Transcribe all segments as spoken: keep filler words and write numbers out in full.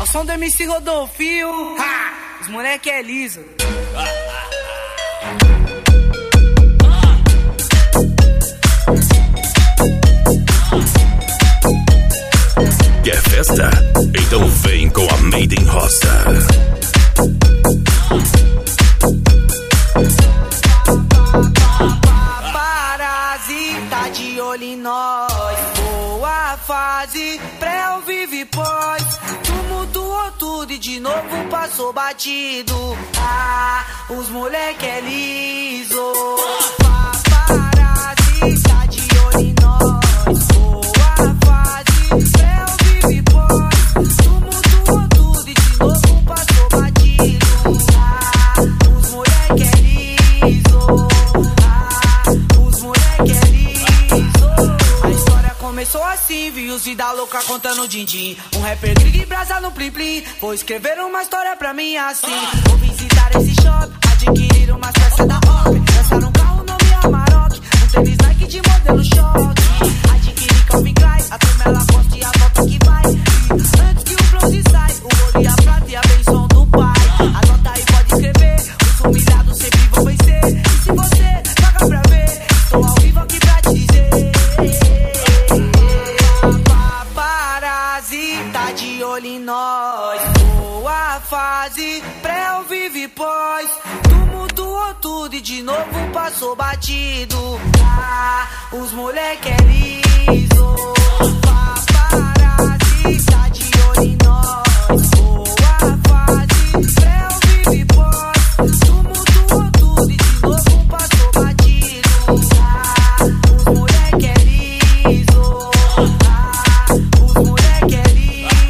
Ao som do M C Rodolfinho, ha! Os moleque é liso. Quer festa? Então vem com a Made in Roça. Parasita de olho em nós. Boa fase, pré ao vive pós. Tumultuou tudo e de novo passou batido. Ah, os moleque é liso. Parasita de olho em nós. Boa fase, pré ao vive pós. Tumultuou tudo e de novo passou batido. Ah, os moleque é liso. Começou assim, vi os vida louca contando din-din. Um rapper grig e brasa no plim-plim. Vou escrever uma história pra mim assim. Vou visitar esse shopping, adquirir umas peças da Hop. Lançar um carro nome Amarok, um tênis Nike de modelo choque. Adquirir Calvin Klein, a turma ela gosta e a volta que vai. E antes que o bronze sai, o ouro e a prata e a benção do pai. Anota aí, pode escrever, os humilhados sempre vão vencer. E se você paga pra ver, estou ao vivo aqui pra te dizer. Tá de olho em nós. Boa fase, pré ao vive pós. Tumultuou tudo e de novo passou batido. Ah, os moleque é liso. Paparazzi, tá de olho em nós. Boa fase, pré ao vive pós. Tumultuou tudo e de novo passou batido. Ah, os moleque é liso. Ah, os moleque é liso.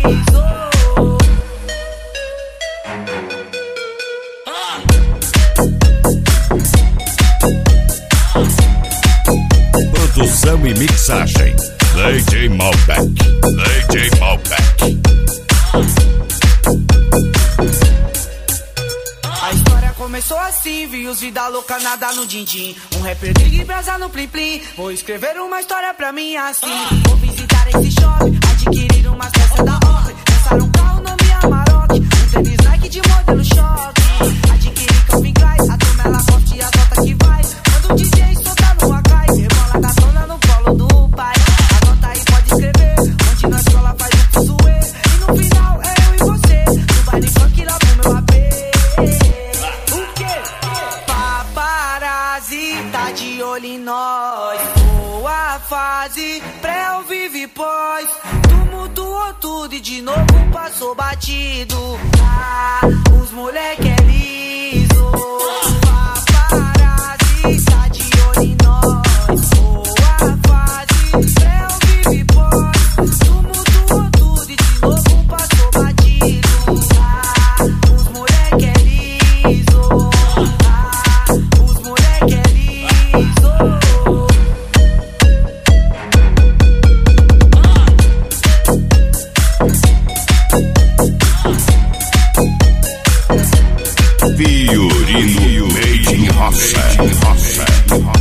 Produção e mixagem D J Malbec, D J Malbec. A história começou assim, vi os vida louca nada no din-din. Um rapper grig e brasa no plim-plim. Vou escrever uma história pra mim assim. Vou visitar esse shopping, adquirir umas peças da Hop. Lançar um carro nome Amarok, um tênis Nike de modelo choque. Adquirir Calvin Klein, a turma ela gosta e a volta que vai. Quando o D J soltar no Akai, rebola da tona no colo do pai. Anota aí, pode escrever, onde na escola faz o fuzuê. E no final é eu e você, no baile funk lá pro meu A P. O quê? Paparazzi, tá de olho em nós. Boa fase, pré ao vive pós. Tumultuou tudo e de novo passou batido. Ah, os moleque é liso. Paparazzi, tá de olho em nós. Boa fase, pré ao vive pós. Tumultuou tudo e de novo passou batido. Ah, os moleque é liso. Ah, os moleque é liso. Fiorino Made in Roça.